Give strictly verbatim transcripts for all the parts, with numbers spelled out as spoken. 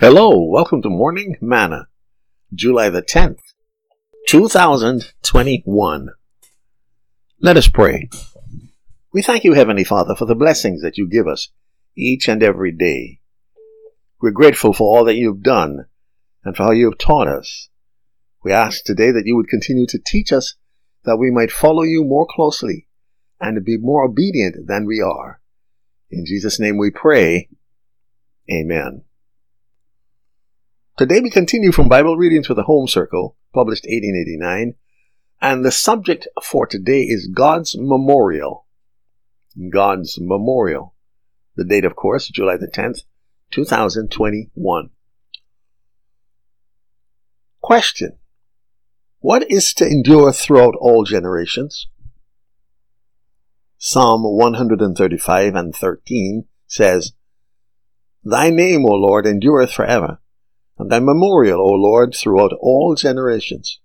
Hello, welcome to Morning Manna, July the tenth, two thousand twenty-one. Let us pray. We thank you, Heavenly Father, for the blessings that you give us each and every day. We're grateful for all that you've done and for how you have taught us. We ask today that you would continue to teach us that we might follow you more closely and be more obedient than we are. In Jesus' name we pray. Amen. Today we continue from Bible Readings for the Home Circle, published eighteen eighty-nine, and the subject for today is God's Memorial. God's Memorial. The date, of course, July the tenth, two thousand twenty-one. Question: what is to endure throughout all generations? Psalm one thirty-five and thirteen says, Thy name, O Lord, endureth forever, and thy memorial, O Lord, throughout all generations.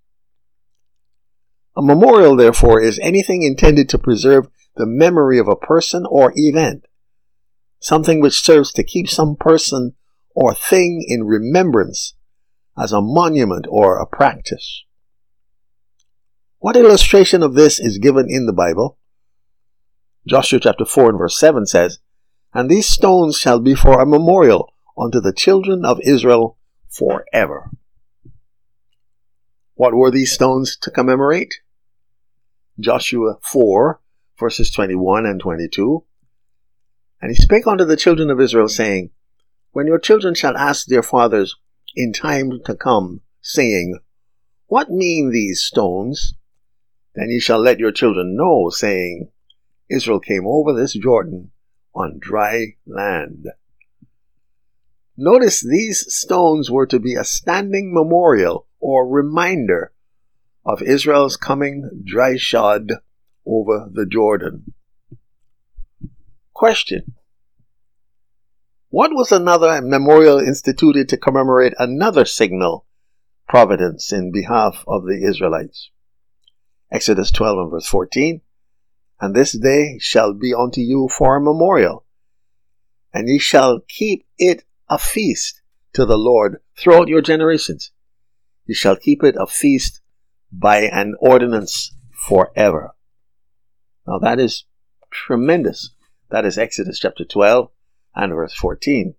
A memorial, therefore, is anything intended to preserve the memory of a person or event, something which serves to keep some person or thing in remembrance as a monument or a practice. What illustration of this is given in the Bible? Joshua chapter four and verse seven says, And these stones shall be for a memorial unto the children of Israel forever. What were these stones to commemorate? Joshua four, verses twenty-one and twenty-two. And he spake unto the children of Israel, saying, When your children shall ask their fathers in time to come, saying, What mean these stones? Then ye shall let your children know, saying, Israel came over this Jordan on dry land. Notice these stones were to be a standing memorial or reminder of Israel's coming dry-shod over the Jordan. Question: what was another memorial instituted to commemorate another signal providence in behalf of the Israelites? Exodus twelve and verse fourteen, And this day shall be unto you for a memorial, and ye shall keep it a feast to the Lord throughout your generations. You shall keep it a feast by an ordinance forever. Now that is tremendous. That is Exodus chapter twelve and verse fourteen.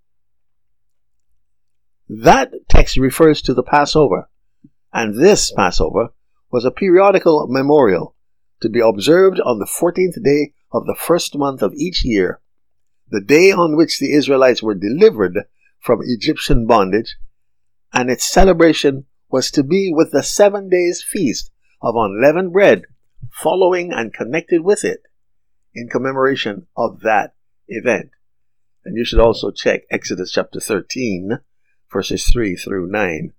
That text refers to the Passover, and this Passover was a periodical memorial to be observed on the fourteenth day of the first month of each year, the day on which the Israelites were delivered from Egyptian bondage, and its celebration was to be with the seven days feast of unleavened bread following and connected with it in commemoration of that event. And you should also check Exodus chapter thirteen, verses three through nine.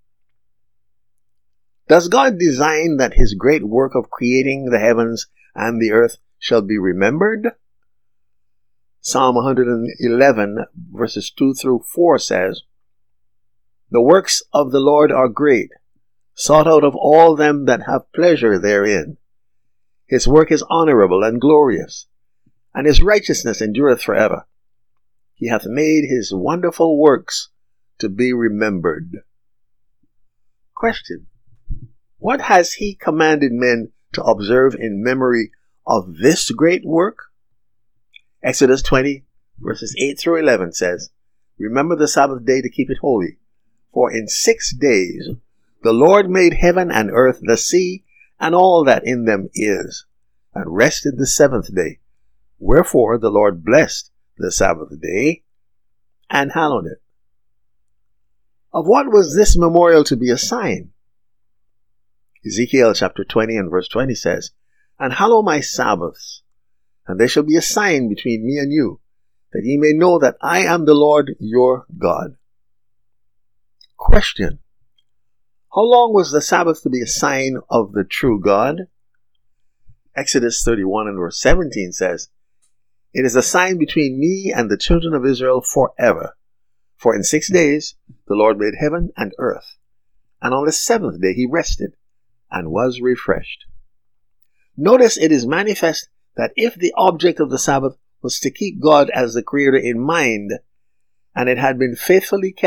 Does God design that his great work of creating the heavens and the earth shall be remembered? Psalm one eleven, verses two through four says, The works of the Lord are great, sought out of all them that have pleasure therein. His work is honorable and glorious, and his righteousness endureth forever. He hath made his wonderful works to be remembered. Question: what has he commanded men to observe in memory of this great work? Exodus twenty, verses eight through eleven says, Remember the Sabbath day to keep it holy. For in six days the Lord made heaven and earth, the sea, and all that in them is, and rested the seventh day. Wherefore the Lord blessed the Sabbath day and hallowed it. Of what was this memorial to be a sign? Ezekiel chapter twenty and verse twenty says, And hallow my Sabbaths, and they shall be a sign between me and you, that ye may know that I am the Lord your God. Question: how long was the Sabbath to be a sign of the true God? Exodus thirty-one and verse seventeen says, It is a sign between me and the children of Israel forever. For in six days the Lord made heaven and earth, and on the seventh day he rested and was refreshed. Notice it is manifest that if the object of the Sabbath was to keep God as the Creator in mind, and it had been faithfully kept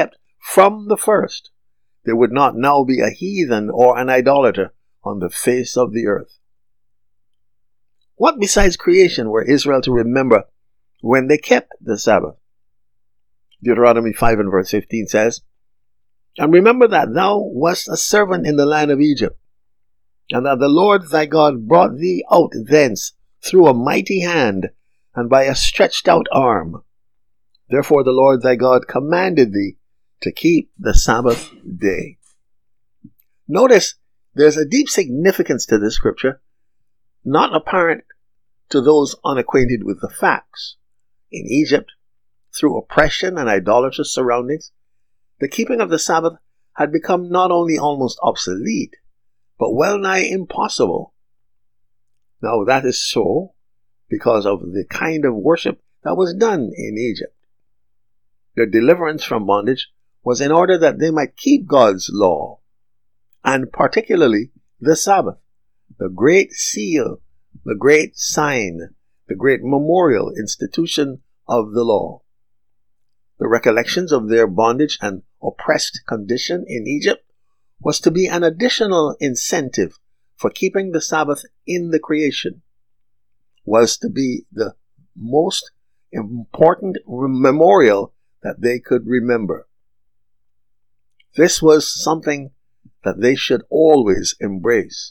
from the first, there would not now be a heathen or an idolater on the face of the earth. What besides creation were Israel to remember when they kept the Sabbath? Deuteronomy five and verse fifteen says, "And remember that thou wast a servant in the land of Egypt, and that the Lord thy God brought thee out thence through a mighty hand and by a stretched out arm. Therefore the Lord thy God commanded thee to keep the Sabbath day." Notice there's a deep significance to this scripture, not apparent to those unacquainted with the facts. In Egypt, through oppression and idolatrous surroundings, the keeping of the Sabbath had become not only almost obsolete, but well nigh impossible. Now that is so because of the kind of worship that was done in Egypt. Their deliverance from bondage was in order that they might keep God's law, and particularly the Sabbath, the great seal, the great sign, the great memorial institution of the law. The recollections of their bondage and oppressed condition in Egypt was to be an additional incentive for keeping the Sabbath in the creation, was to be the most important memorial that they could remember. This was something that they should always embrace.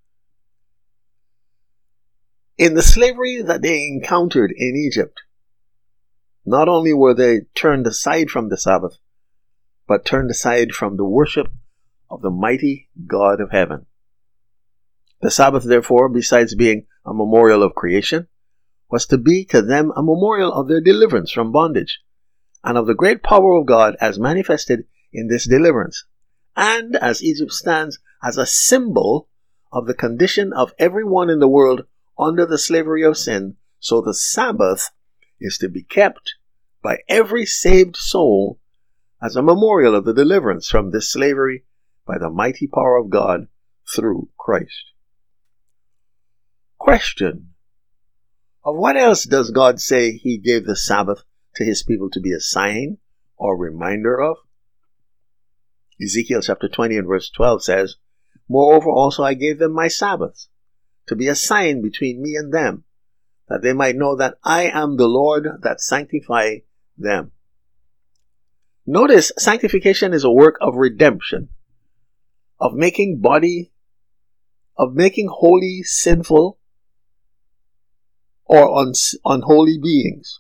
In the slavery that they encountered in Egypt, not only were they turned aside from the Sabbath, but turned aside from the worship of the mighty God of heaven. The Sabbath, therefore, besides being a memorial of creation, was to be to them a memorial of their deliverance from bondage, and of the great power of God as manifested in this deliverance, and as Egypt stands as a symbol of the condition of everyone in the world under the slavery of sin, so the Sabbath is to be kept by every saved soul as a memorial of the deliverance from this slavery by the mighty power of God through Christ. Question: of what else does God say he gave the Sabbath to his people to be a sign or reminder of? Ezekiel chapter twenty and verse twelve says, "Moreover also I gave them my Sabbaths, to be a sign between me and them, that they might know that I am the Lord that sanctify them." Notice, sanctification is a work of redemption, of making body, of making holy sinful or un- unholy beings.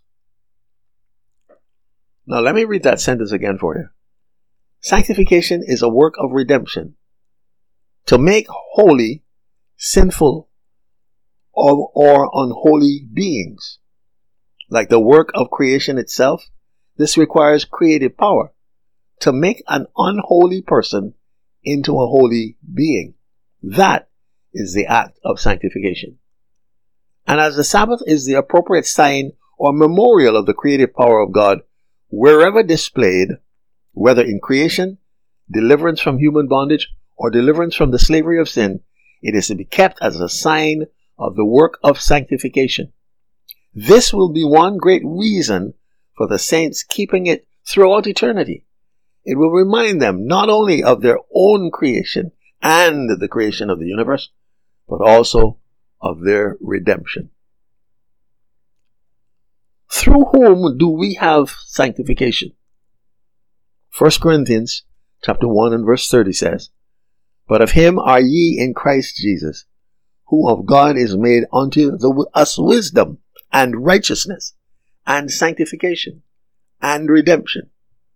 Now let me read that sentence again for you. Sanctification is a work of redemption, to make holy sinful or, or unholy beings. Like the work of creation itself, this requires creative power to make an unholy person into a holy being. That is the act of sanctification. And as the Sabbath is the appropriate sign or memorial of the creative power of God, wherever displayed, whether in creation, deliverance from human bondage, or deliverance from the slavery of sin, it is to be kept as a sign of the work of sanctification. This will be one great reason for the saints keeping it throughout eternity. It will remind them not only of their own creation and the creation of the universe, but also of their redemption. Through whom do we have sanctification? First Corinthians chapter one and verse thirty says, "But of him are ye in Christ Jesus, who of God is made unto the, us wisdom and righteousness and sanctification and redemption."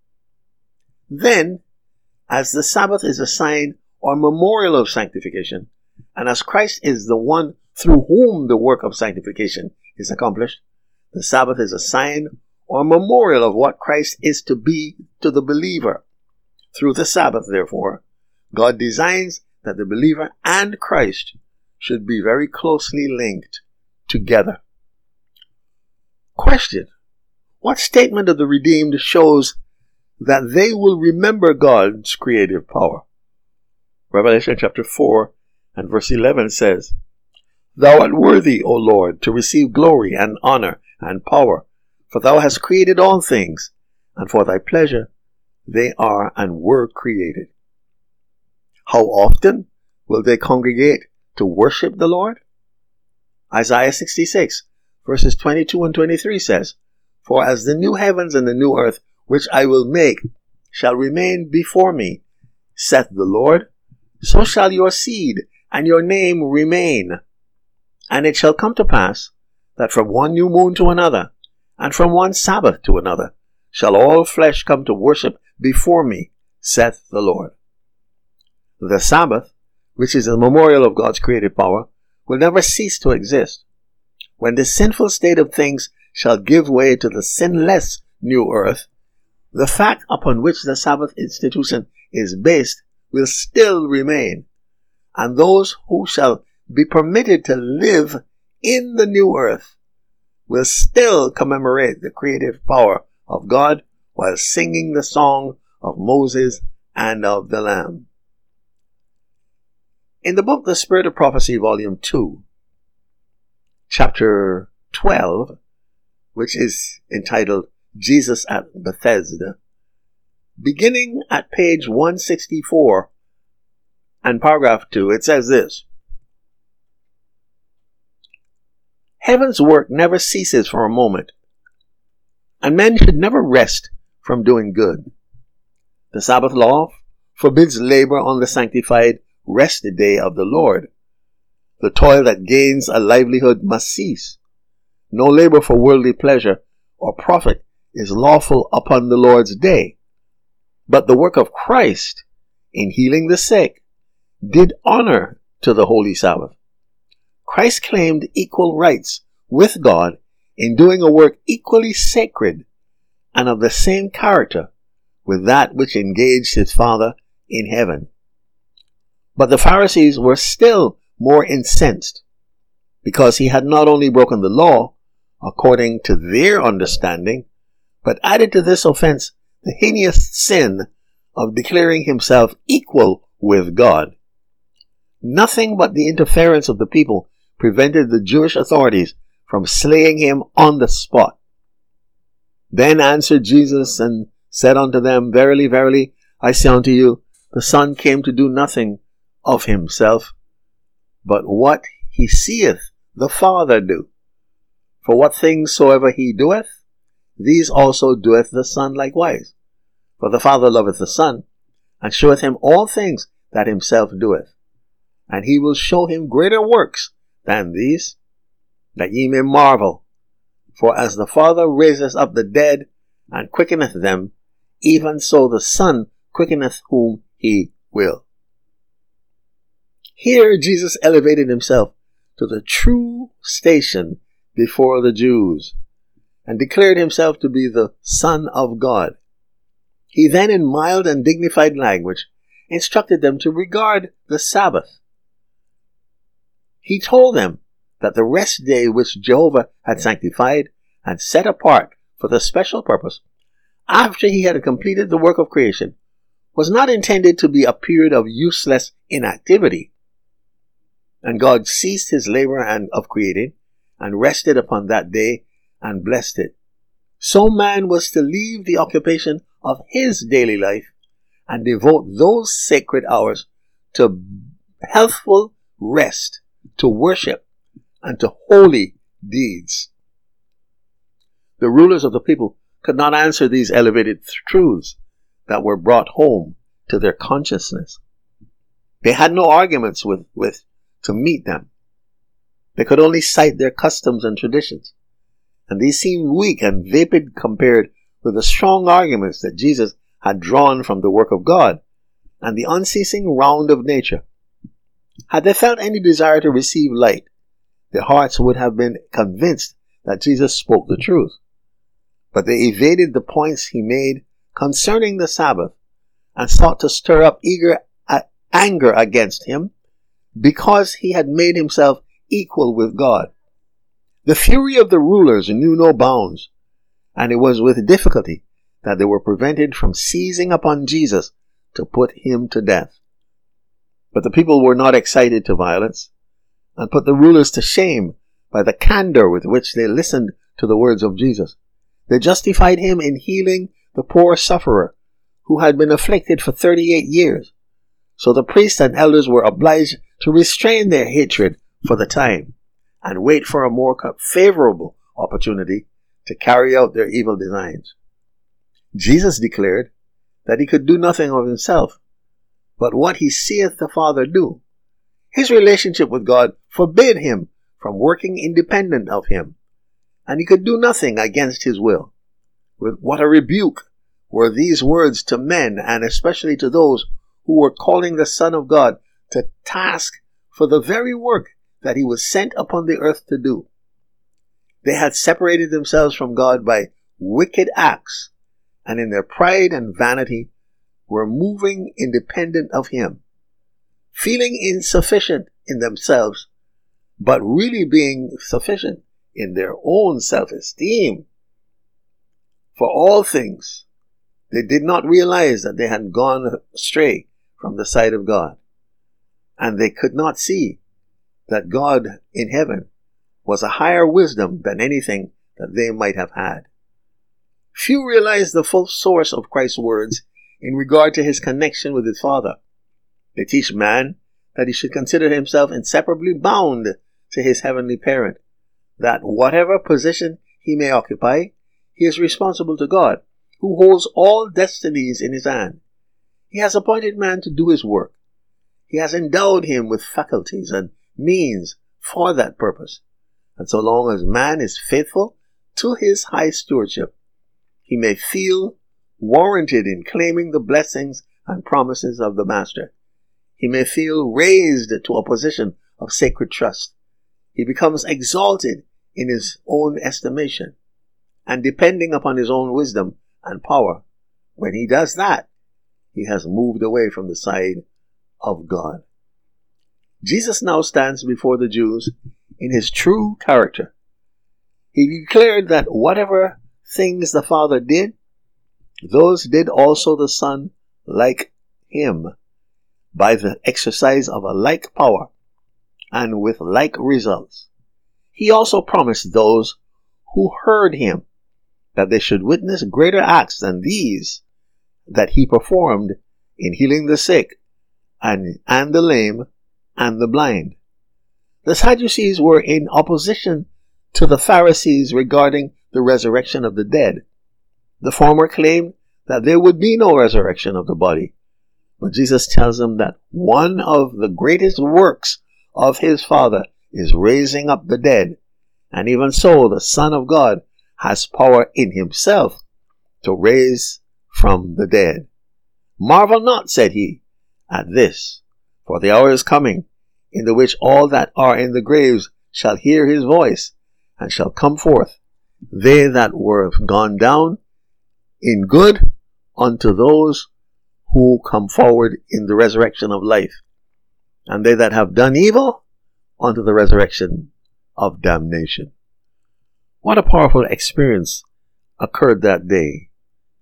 Then, as the Sabbath is a sign or memorial of sanctification, and as Christ is the one through whom the work of sanctification is accomplished, the Sabbath is a sign or memorial of what Christ is to be to the believer. Through the Sabbath, therefore, God designs that the believer and Christ should be very closely linked together. Question: what statement of the redeemed shows that they will remember God's creative power? Revelation chapter four and verse eleven says, "Thou art worthy, O Lord, to receive glory and honor and power, for thou hast created all things, and for thy pleasure they are and were created. How often will they congregate to worship the Lord? Isaiah sixty-six, verses twenty-two and twenty-three says, "For as the new heavens and the new earth, which I will make, shall remain before me, saith the Lord, so shall your seed and your name remain. And it shall come to pass, that from one new moon to another, and from one Sabbath to another, shall all flesh come to worship before me, saith the Lord." The Sabbath, which is a memorial of God's creative power, will never cease to exist. When the sinful state of things shall give way to the sinless new earth, the fact upon which the Sabbath institution is based will still remain, and those who shall be permitted to live in the new earth will still commemorate the creative power of God while singing the song of Moses and of the Lamb. In the book The Spirit of Prophecy, Volume two, Chapter twelve, which is entitled Jesus at Bethesda, beginning at page one sixty-four and paragraph two, it says this: "Heaven's work never ceases for a moment, and men should never rest from doing good. The Sabbath law forbids labor on the sanctified rest day of the Lord. The toil that gains a livelihood must cease. No labor for worldly pleasure or profit is lawful upon the Lord's day. But the work of Christ in healing the sick did honor to the holy Sabbath. Christ claimed equal rights with God in doing a work equally sacred and of the same character with that which engaged his Father in heaven. But the Pharisees were still more incensed, because he had not only broken the law according to their understanding, but added to this offense the heinous sin of declaring himself equal with God. Nothing but the interference of the people prevented the Jewish authorities from slaying him on the spot. Then answered Jesus and said unto them, Verily, verily, I say unto you, the Son came to do nothing of himself, but what he seeth the Father do. For what things soever he doeth, these also doeth the Son likewise. For the Father loveth the Son, and showeth him all things that himself doeth. And he will show him greater works than these, that ye may marvel. For as the Father raiseth up the dead, and quickeneth them, even so the Son quickeneth whom he will. Here Jesus elevated himself to the true station before the Jews, and declared himself to be the Son of God. He then, in mild and dignified language, instructed them to regard the Sabbath. He told them that the rest day which Jehovah had sanctified and set apart for the special purpose, after he had completed the work of creation, was not intended to be a period of useless inactivity. And God ceased his labor and of creating, and rested upon that day, and blessed it. So man was to leave the occupation of his daily life, and devote those sacred hours to healthful rest, to worship, and to holy deeds. The rulers of the people could not answer these elevated truths that were brought home to their consciousness. They had no arguments with, with to meet them. They could only cite their customs and traditions, and these seemed weak and vapid compared with the strong arguments that Jesus had drawn from the work of God and the unceasing round of nature. Had they felt any desire to receive light, their hearts would have been convinced that Jesus spoke the truth. But they evaded the points he made concerning the Sabbath and sought to stir up eager anger against him because he had made himself equal with God. The fury of the rulers knew no bounds, and it was with difficulty that they were prevented from seizing upon Jesus to put him to death. But the people were not excited to violence, and put the rulers to shame by the candor with which they listened to the words of Jesus. They justified him in healing the poor sufferer, who had been afflicted for thirty-eight years. So the priests and elders were obliged to restrain their hatred for the time and wait for a more favorable opportunity to carry out their evil designs. Jesus declared that he could do nothing of himself, but what he seeth the Father do. His relationship with God forbade him from working independent of him, and he could do nothing against his will. What a rebuke were these words to men, and especially to those who were calling the Son of God to task for the very work that he was sent upon the earth to do. They had separated themselves from God by wicked acts, and in their pride and vanity were moving independent of him, feeling insufficient in themselves, but really being sufficient in their own self-esteem. For all things, they did not realize that they had gone astray from the sight of God, and they could not see that God in heaven was a higher wisdom than anything that they might have had. Few realized the full source of Christ's words in regard to his connection with his Father. They teach man that he should consider himself inseparably bound to his heavenly parent, that whatever position he may occupy, he is responsible to God, who holds all destinies in his hand. He has appointed man to do his work. He has endowed him with faculties and means for that purpose. And so long as man is faithful to his high stewardship, he may feel warranted in claiming the blessings and promises of the Master. He may feel raised to a position of sacred trust. He becomes exalted in his own estimation and depending upon his own wisdom and power. When he does that, he has moved away from the side of God. Jesus now stands before the Jews in his true character. He declared that whatever things the Father did, those did also the Son like him, by the exercise of a like power and with like results. He also promised those who heard him that they should witness greater acts than these that he performed in healing the sick and, and the lame and the blind. The Sadducees were in opposition to the Pharisees regarding the resurrection of the dead. The former claimed that there would be no resurrection of the body, but Jesus tells them that one of the greatest works of his Father is raising up the dead, and even so the Son of God has power in himself to raise from the dead. Marvel not, said he, at this, for the hour is coming, in the which all that are in the graves shall hear his voice, and shall come forth, they that were gone down in good unto those who come forward in the resurrection of life, and they that have done evil unto the resurrection of damnation. What a powerful experience occurred that day,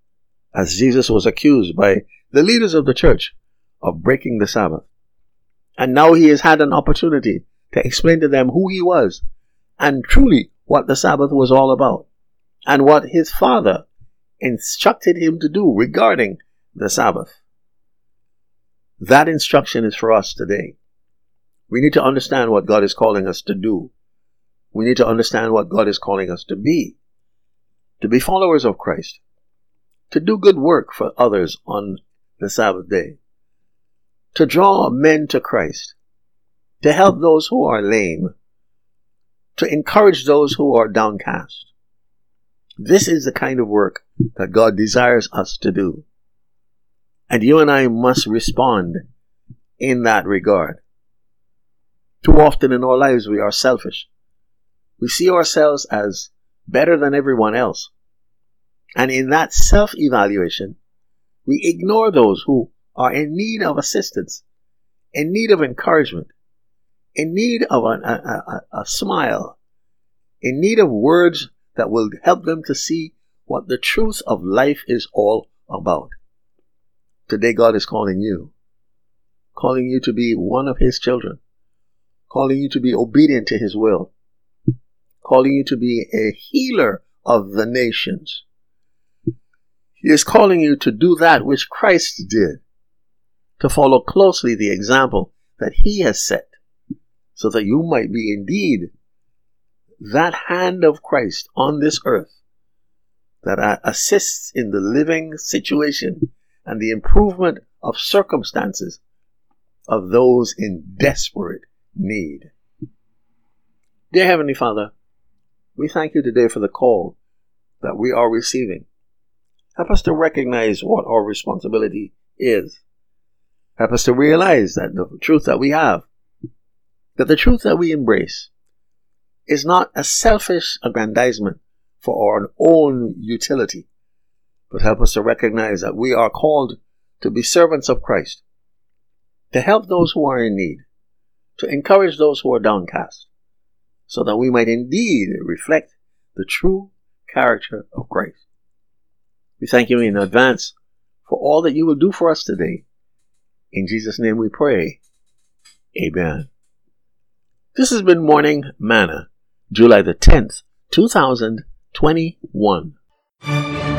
as Jesus was accused by the leaders of the church of breaking the Sabbath. And now he has had an opportunity to explain to them who he was and truly what the Sabbath was all about and what his Father instructed him to do regarding the Sabbath. That instruction is for us today. We need to understand what God is calling us to do. We need to understand what God is calling us to be. To be followers of Christ. To do good work for others on the Sabbath day. To draw men to Christ. To help those who are lame. To encourage those who are downcast. This is the kind of work that God desires us to do. And you and I must respond in that regard. Too often in our lives we are selfish. We see ourselves as better than everyone else. And in that self-evaluation, we ignore those who are in need of assistance, in need of encouragement, in need of a, a, a, a smile, in need of words that will help them to see what the truth of life is all about. Today God is calling you, calling you to be one of his children, calling you to be obedient to his will, calling you to be a healer of the nations. He is calling you to do that which Christ did, to follow closely the example that he has set, so that you might be indeed that hand of Christ on this earth that assists in the living situation and the improvement of circumstances of those in desperate need. Dear Heavenly Father, we thank you today for the call that we are receiving. Help us to recognize what our responsibility is. Help us to realize that the truth that we have, that the truth that we embrace, is not a selfish aggrandizement for our own utility, but help us to recognize that we are called to be servants of Christ, to help those who are in need, to encourage those who are downcast, so that we might indeed reflect the true character of Christ. We thank you in advance for all that you will do for us today. In Jesus' name we pray. Amen. This has been Morning Manna, July the tenth, two thousand twenty-one.